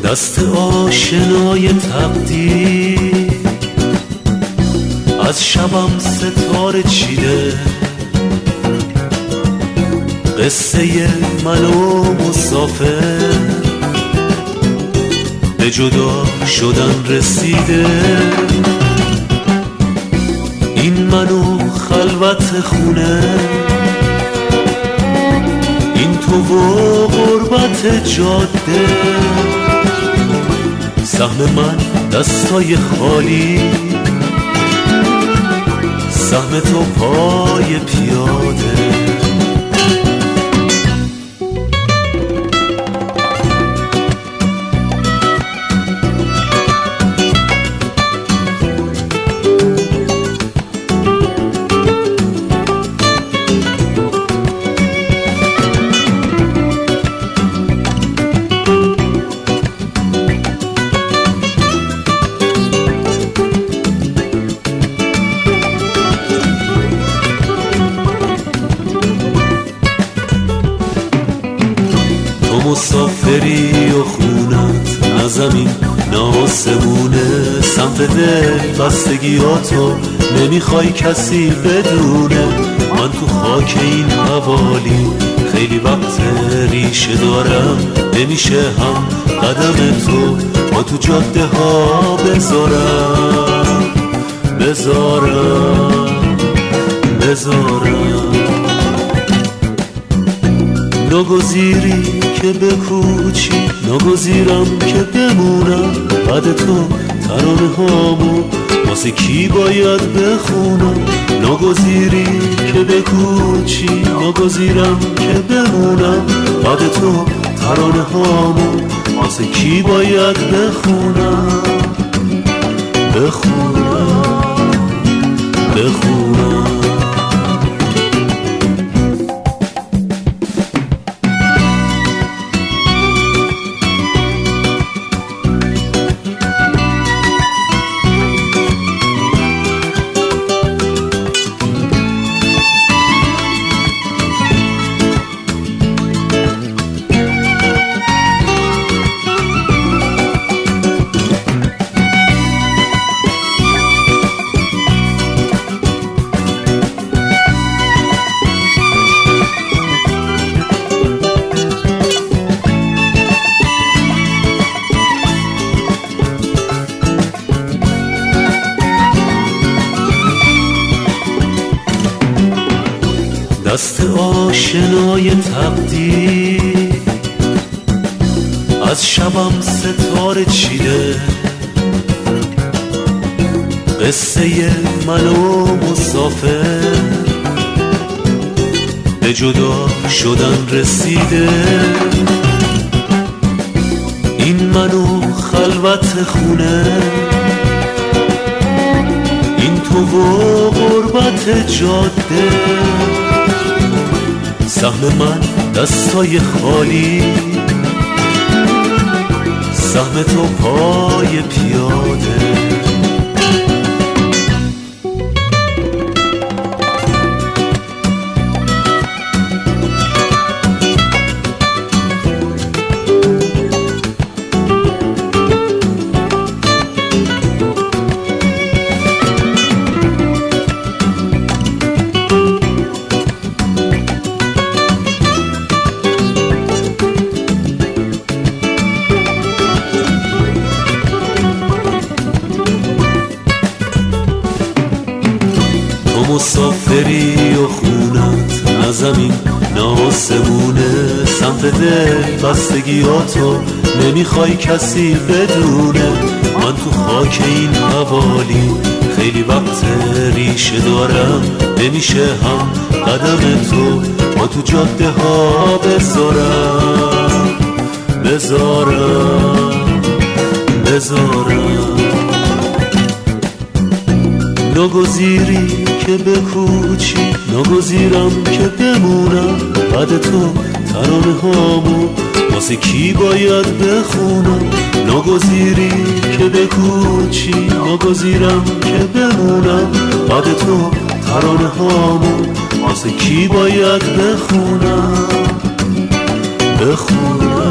دست آشنای تقدیر از شبم ستاره چیده، قصه من و مسافر به جدا شدن رسیده. این من و خلوت خونه، این تو و غربت جاده، سهم من دستای خالی، سهم تو پای پیاده. مسافری و خونت نه زمین نه آسمونه، سمت دل بستگیاتو نمیخوای کسی بدونه. من تو خاک این حوالی خیلی وقت ریشه دارم، نمیشه هم قدم تو با تو جاده ها بذارم. ناگزیری که بکوچی، ناگزیرم که بمونم. بعد تو ترانه هامو واسه کی باید بخونم؟ ناگزیری که بکوچی، ناگزیرم که بمونم. بعد تو ترانه هامو واسه کی باید بخونم؟ دست آشنای تقدیر از شبم ستاره چیده، قصه من و مسافر به جدا شدن رسیده. این من و خلوت خونه، این تو و غربت جاده، سهم من دستای خالی، سهم تو پای پیاده. مسافری و خونت نه زمین نه آسمونه، سمت دل بستگیاتو نمیخوای کسی بدونه. من تو خاک این حوالی خیلی وقت ریشه دارم، نمیشه هم قدم تو با تو جاده ها بذارم. ناگزیری که بکوچی، ناگزیرم که بمونم. بعد تو ترانه هامو واسه کی باید بخونم؟ ناگزیری که بکوچی، ناگزیرم که بمونم. بعد تو ترانه هامو واسه کی باید بخونم؟